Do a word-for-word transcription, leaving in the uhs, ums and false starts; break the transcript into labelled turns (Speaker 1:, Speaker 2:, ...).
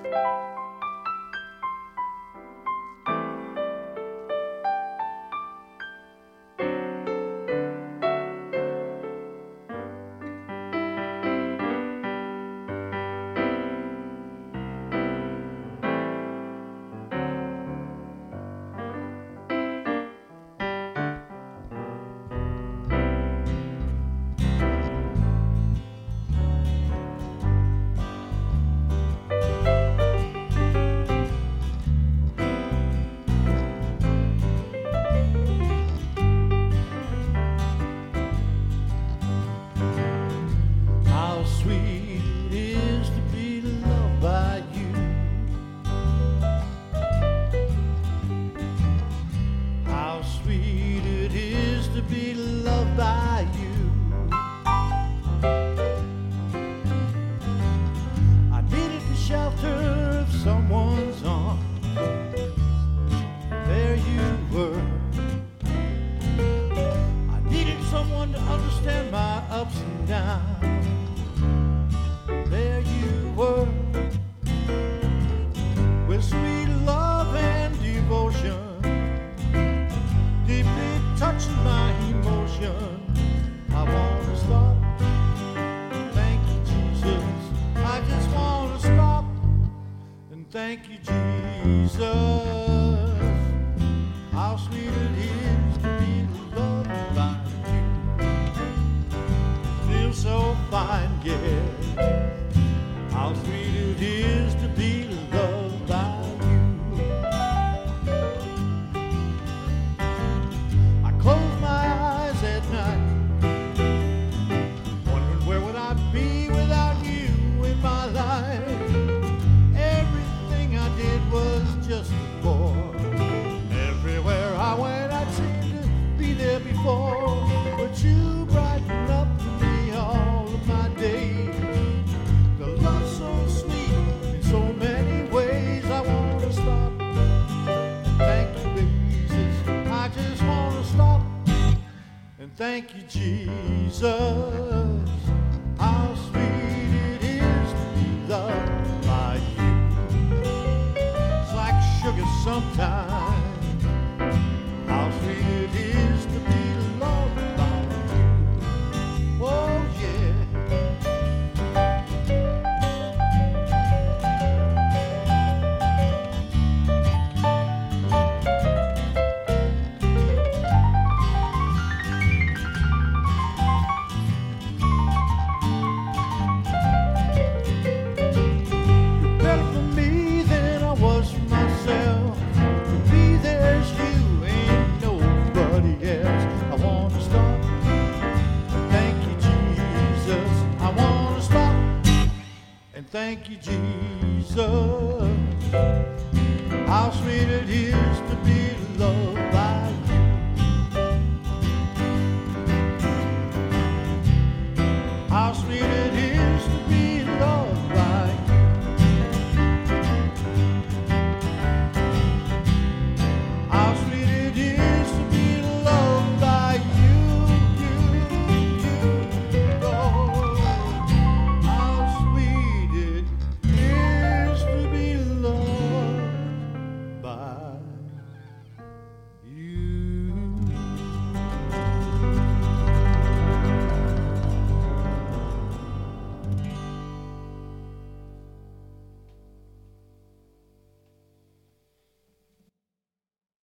Speaker 1: Thank you, Jesus. How sweet it is to be loved by you. Feel so fine, yeah. How sweet it is to be loved by you. I close my eyes at night, wondering where would I be without you in my life. Was just a bore. Everywhere I went, I'd seem to be there before. But you brighten up for me all of my days. The love's so sweet in so many ways. I want to stop. Thank you, Jesus. I just want to stop and thank you, Jesus. How sweet it is to be loved by you. Sugar sometimes. How sweet it is to be loved by you. Oh yeah. You're better for me than I was for myself. To be there's you, ain't nobody else. I wanna stop. Thank you, Jesus. I wanna stop and thank you, Jesus. How sweet it is to be loved by